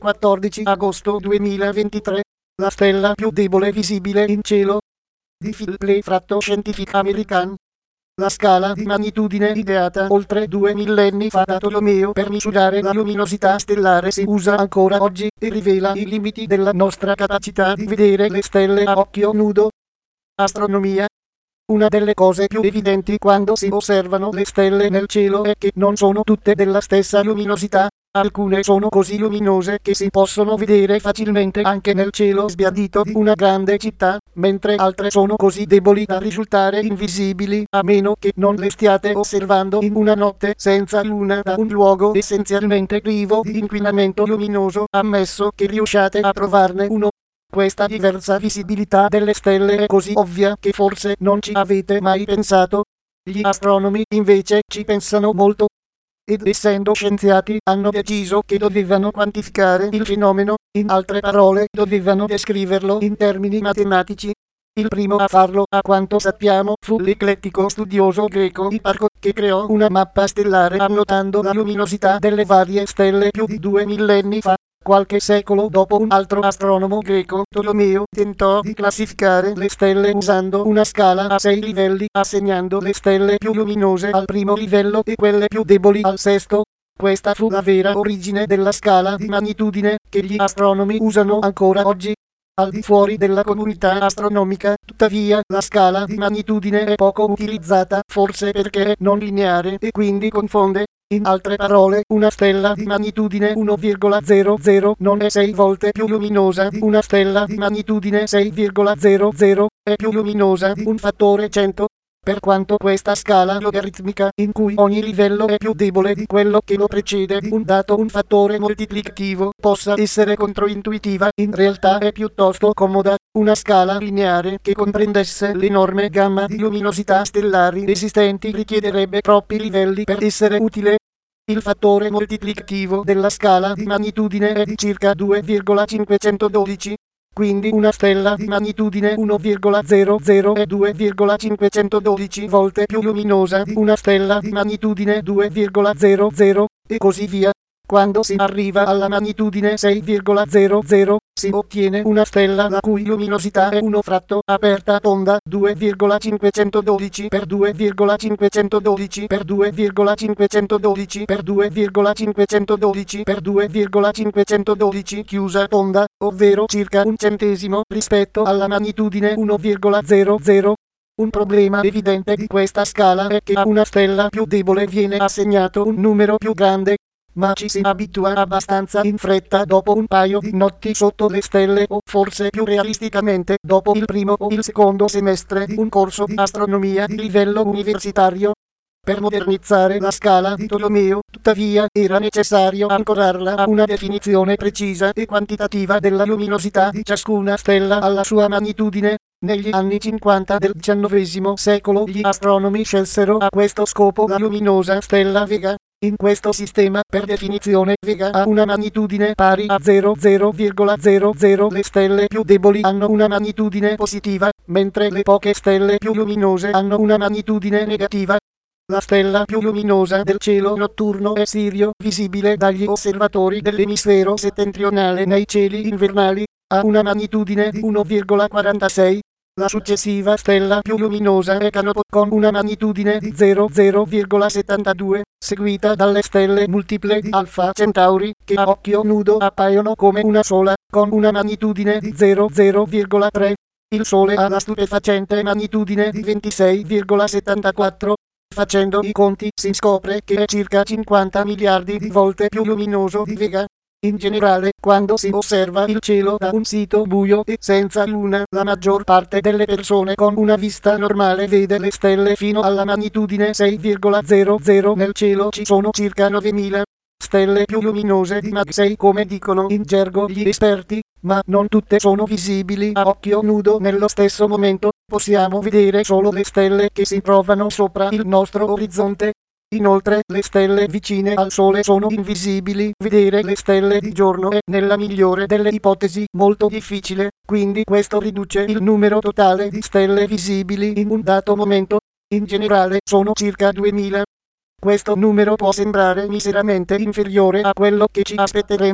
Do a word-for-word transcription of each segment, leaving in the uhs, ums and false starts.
quattordici agosto duemilaventitré. La stella più debole visibile in cielo. Di Phil Plait tratto Scientific American. La scala di magnitudine ideata oltre due millenni fa da Tolomeo per misurare la luminosità stellare si usa ancora oggi e rivela i limiti della nostra capacità di vedere le stelle a occhio nudo. Astronomia. Una delle cose più evidenti quando si osservano le stelle nel cielo è che non sono tutte della stessa luminosità. Alcune sono così luminose che si possono vedere facilmente anche nel cielo sbiadito di una grande città, mentre altre sono così deboli da risultare invisibili a meno che non le stiate osservando in una notte senza luna da un luogo essenzialmente privo di inquinamento luminoso, ammesso che riusciate a trovarne uno. Questa diversa visibilità delle stelle è così ovvia che forse non ci avete mai pensato. Gli astronomi invece ci pensano molto. Ed essendo scienziati hanno deciso che dovevano quantificare il fenomeno, in altre parole dovevano descriverlo in termini matematici. Il primo a farlo, a quanto sappiamo, fu l'eclettico studioso greco Ipparco, che creò una mappa stellare annotando la luminosità delle varie stelle più di due millenni fa. Qualche secolo dopo un altro astronomo greco, Tolomeo, tentò di classificare le stelle usando una scala a sei livelli, assegnando le stelle più luminose al primo livello e quelle più deboli al sesto. Questa fu la vera origine della scala di magnitudine, che gli astronomi usano ancora oggi. Al di fuori della comunità astronomica, tuttavia, la scala di magnitudine è poco utilizzata, forse perché è non lineare e quindi confonde. In altre parole, una stella di magnitudine uno virgola zero zero non è sei volte più luminosa di una stella di magnitudine sei virgola zero zero, è più luminosa di un fattore cento. Per quanto questa scala logaritmica, in cui ogni livello è più debole di quello che lo precede di un dato un fattore moltiplicativo, possa essere controintuitiva, in realtà è piuttosto comoda. Una scala lineare che comprendesse l'enorme gamma di luminosità stellari esistenti richiederebbe troppi livelli per essere utile. Il fattore moltiplicativo della scala di magnitudine è di circa due virgola cinquecentododici. Quindi una stella di magnitudine uno virgola zero zero è due virgola cinquecentododici volte più luminosa di una stella di magnitudine due virgola zero zero, e così via. Quando si arriva alla magnitudine sei virgola zero zero, si ottiene una stella la cui luminosità è uno fratto aperta tonda due virgola cinquecentododici per due virgola cinquecentododici per due virgola cinquecentododici per due virgola cinquecentododici per due virgola cinquecentododici chiusa tonda, ovvero circa un centesimo rispetto alla magnitudine uno virgola zero zero. Un problema evidente di questa scala è che a una stella più debole viene assegnato un numero più grande, ma ci si abitua abbastanza in fretta dopo un paio di notti sotto le stelle o forse più realisticamente dopo il primo o il secondo semestre di un corso di astronomia di livello universitario. Per modernizzare la scala di Tolomeo, tuttavia, era necessario ancorarla a una definizione precisa e quantitativa della luminosità di ciascuna stella alla sua magnitudine. Negli anni cinquanta del diciannovesimo secolo gli astronomi scelsero a questo scopo la luminosa stella Vega. In questo sistema, per definizione, Vega ha una magnitudine pari a zero virgola zero zero. Le stelle più deboli hanno una magnitudine positiva, mentre le poche stelle più luminose hanno una magnitudine negativa. La stella più luminosa del cielo notturno è Sirio, visibile dagli osservatori dell'emisfero settentrionale nei cieli invernali, ha una magnitudine di uno virgola quarantasei. La successiva stella più luminosa è Canopo con una magnitudine di zero virgola settantadue, seguita dalle stelle multiple di Alfa Centauri, che a occhio nudo appaiono come una sola, con una magnitudine di zero virgola tre. Il Sole ha la stupefacente magnitudine di ventisei virgola settantaquattro. Facendo i conti si scopre che è circa cinquanta miliardi di volte più luminoso di Vega. In generale, quando si osserva il cielo da un sito buio e senza luna, la maggior parte delle persone con una vista normale vede le stelle fino alla magnitudine sei virgola zero zero. Nel cielo ci sono circa novemila stelle più luminose di Mag sei, come dicono in gergo gli esperti, ma non tutte sono visibili a occhio nudo nello stesso momento. Possiamo vedere solo le stelle che si trovano sopra il nostro orizzonte. Inoltre, le stelle vicine al Sole sono invisibili. Vedere le stelle di giorno è, nella migliore delle ipotesi, molto difficile, quindi questo riduce il numero totale di stelle visibili in un dato momento. In generale sono circa duemila. Questo numero può sembrare miseramente inferiore a quello che ci aspetteremmo,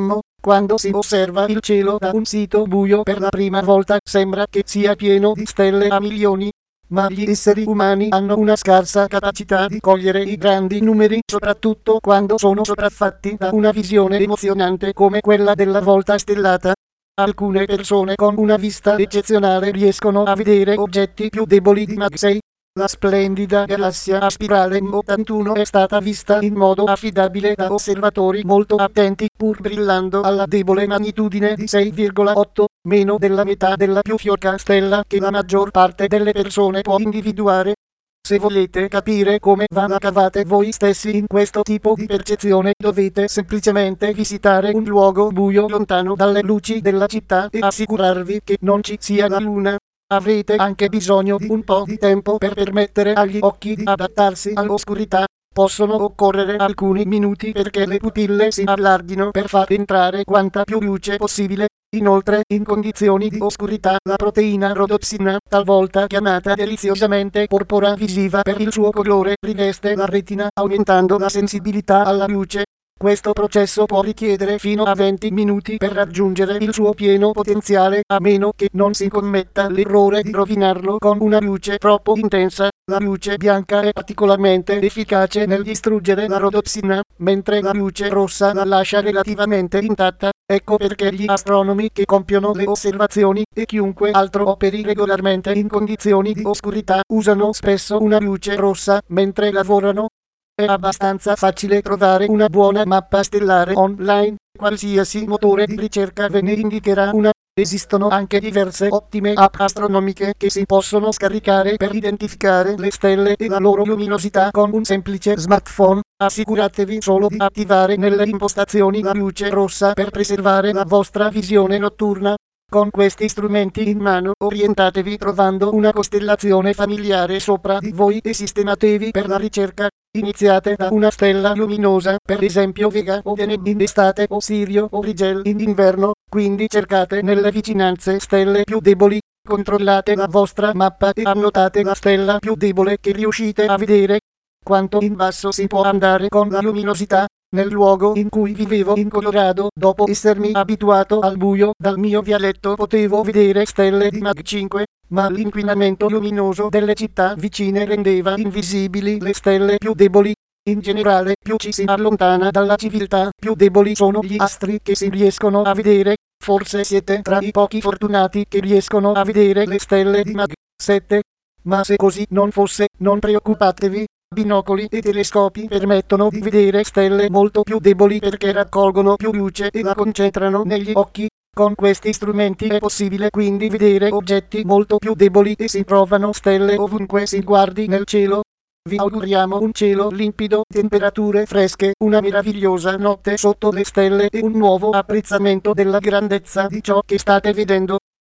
Quando si osserva il cielo da un sito buio per la prima volta sembra che sia pieno di stelle a milioni, ma gli esseri umani hanno una scarsa capacità di cogliere i grandi numeri, soprattutto quando sono sopraffatti da una visione emozionante come quella della volta stellata. Alcune persone con una vista eccezionale riescono a vedere oggetti più deboli di Mach sei. La splendida galassia a spirale M ottantuno è stata vista in modo affidabile da osservatori molto attenti, pur brillando alla debole magnitudine di sei virgola otto, meno della metà della più fioca stella che la maggior parte delle persone può individuare. Se volete capire come va la cavate voi stessi in questo tipo di percezione, dovete semplicemente visitare un luogo buio lontano dalle luci della città e assicurarvi che non ci sia la luna. Avrete anche bisogno di un po' di tempo per permettere agli occhi di adattarsi all'oscurità. Possono occorrere alcuni minuti perché le pupille si allarghino per far entrare quanta più luce possibile. Inoltre, in condizioni di oscurità, la proteina rodopsina, talvolta chiamata deliziosamente porpora visiva per il suo colore, riveste la retina, aumentando la sensibilità alla luce. Questo processo può richiedere fino a venti minuti per raggiungere il suo pieno potenziale, a meno che non si commetta l'errore di rovinarlo con una luce troppo intensa. La luce bianca è particolarmente efficace nel distruggere la rodopsina, mentre la luce rossa la lascia relativamente intatta. Ecco perché gli astronomi che compiono le osservazioni, e chiunque altro operi regolarmente in condizioni di oscurità, usano spesso una luce rossa mentre lavorano. È abbastanza facile trovare una buona mappa stellare online, qualsiasi motore di ricerca ve ne indicherà una. Esistono anche diverse ottime app astronomiche che si possono scaricare per identificare le stelle e la loro luminosità con un semplice smartphone. Assicuratevi solo di attivare nelle impostazioni la luce rossa per preservare la vostra visione notturna. Con questi strumenti in mano orientatevi trovando una costellazione familiare sopra di voi e sistematevi per la ricerca. Iniziate da una stella luminosa, per esempio Vega o Deneb in estate o Sirio o Rigel in inverno, quindi cercate nelle vicinanze stelle più deboli. Controllate la vostra mappa e annotate la stella più debole che riuscite a vedere. Quanto in basso si può andare con la luminosità? Nel luogo in cui vivevo in Colorado, dopo essermi abituato al buio, dal mio vialetto potevo vedere stelle di Mach cinque, ma l'inquinamento luminoso delle città vicine rendeva invisibili le stelle più deboli. In generale, più ci si allontana dalla civiltà, più deboli sono gli astri che si riescono a vedere. Forse siete tra i pochi fortunati che riescono a vedere le stelle di Mach sette. Ma se così non fosse, non preoccupatevi. Binocoli e telescopi permettono di vedere stelle molto più deboli perché raccolgono più luce e la concentrano negli occhi. Con questi strumenti è possibile quindi vedere oggetti molto più deboli e si trovano stelle ovunque si guardi nel cielo. Vi auguriamo un cielo limpido, temperature fresche, una meravigliosa notte sotto le stelle e un nuovo apprezzamento della grandezza di ciò che state vedendo.